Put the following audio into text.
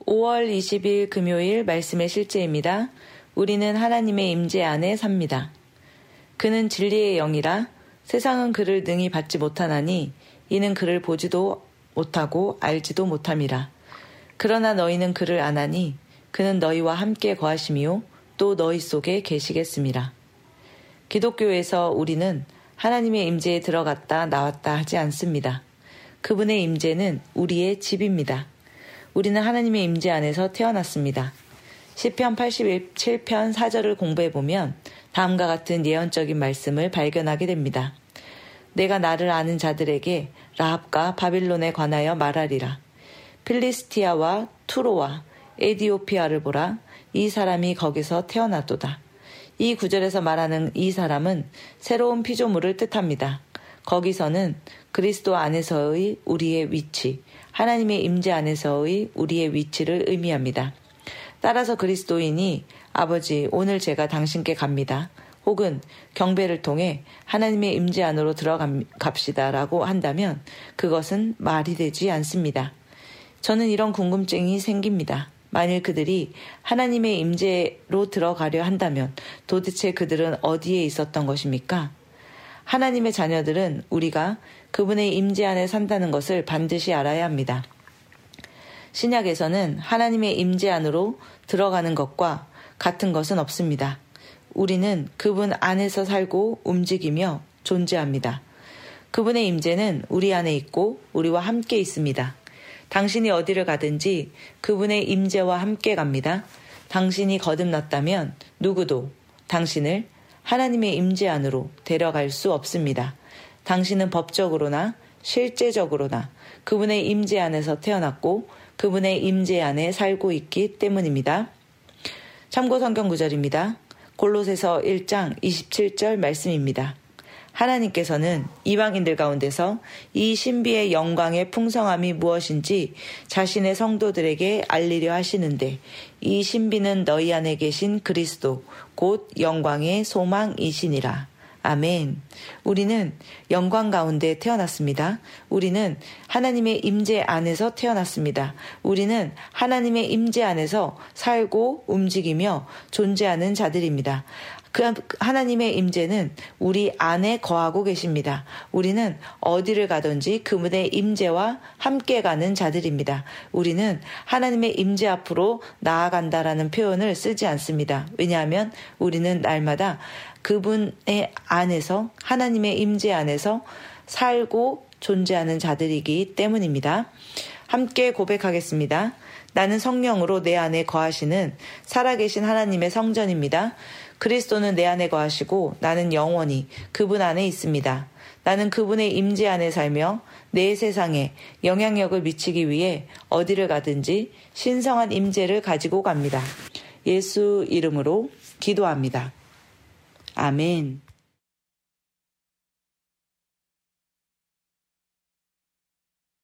5월 20일 금요일 말씀의 실제입니다. 우리는 하나님의 임재 안에 삽니다. 그는 진리의 영이라 세상은 그를 능히 받지 못하나니 이는 그를 보지도 못하고 알지도 못함이라. 그러나 너희는 그를 아나니 그는 너희와 함께 거하심이요 또 너희 속에 계시겠음이라. 기독교에서 우리는 하나님의 임재에 들어갔다 나왔다 하지 않습니다. 그분의 임재는 우리의 집입니다. 우리는 하나님의 임재 안에서 태어났습니다. 시편 87편 4절을 공부해보면 다음과 같은 예언적인 말씀을 발견하게 됩니다. 내가 나를 아는 자들에게 라합과 바빌론에 관하여 말하리라. 필리스티아와 투로와 에디오피아를 보라. 이 사람이 거기서 태어났도다. 이 구절에서 말하는 이 사람은 새로운 피조물을 뜻합니다. 거기서는 그리스도 안에서의 우리의 위치, 하나님의 임재 안에서의 우리의 위치를 의미합니다. 따라서 그리스도인이 아버지 오늘 제가 당신께 갑니다. 혹은 경배를 통해 하나님의 임재 안으로 들어갑시다 라고 한다면 그것은 말이 되지 않습니다. 저는 이런 궁금증이 생깁니다. 만일 그들이 하나님의 임재로 들어가려 한다면 도대체 그들은 어디에 있었던 것입니까? 하나님의 자녀들은 우리가 그분의 임재 안에 산다는 것을 반드시 알아야 합니다. 신약에서는 하나님의 임재 안으로 들어가는 것과 같은 것은 없습니다. 우리는 그분 안에서 살고 움직이며 존재합니다. 그분의 임재는 우리 안에 있고 우리와 함께 있습니다. 당신이 어디를 가든지 그분의 임재와 함께 갑니다. 당신이 거듭났다면 누구도 당신을 하나님의 임재 안으로 데려갈 수 없습니다. 당신은 법적으로나 실제적으로나 그분의 임재 안에서 태어났고 그분의 임재 안에 살고 있기 때문입니다. 참고 성경 구절입니다. 골로새서 1장 27절 말씀입니다. 하나님께서는 이방인들 가운데서 이 신비의 영광의 풍성함이 무엇인지 자신의 성도들에게 알리려 하시는데 이 신비는 너희 안에 계신 그리스도 곧 영광의 소망이시니라. 아멘. 우리는 영광 가운데 태어났습니다. 우리는 하나님의 임재 안에서 태어났습니다. 우리는 하나님의 임재 안에서 살고 움직이며 존재하는 자들입니다. 그 하나님의 임재는 우리 안에 거하고 계십니다. 우리는 어디를 가든지 그분의 임재와 함께 가는 자들입니다. 우리는 하나님의 임재 앞으로 나아간다라는 표현을 쓰지 않습니다. 왜냐하면 우리는 날마다 그분의 안에서 하나님의 임재 안에서 살고 존재하는 자들이기 때문입니다. 함께 고백하겠습니다. 나는 성령으로 내 안에 거하시는 살아계신 하나님의 성전입니다. 그리스도는 내 안에 거하시고 나는 영원히 그분 안에 있습니다. 나는 그분의 임재 안에 살며 내 세상에 영향력을 미치기 위해 어디를 가든지 신성한 임재를 가지고 갑니다. 예수 이름으로 기도합니다. 아멘.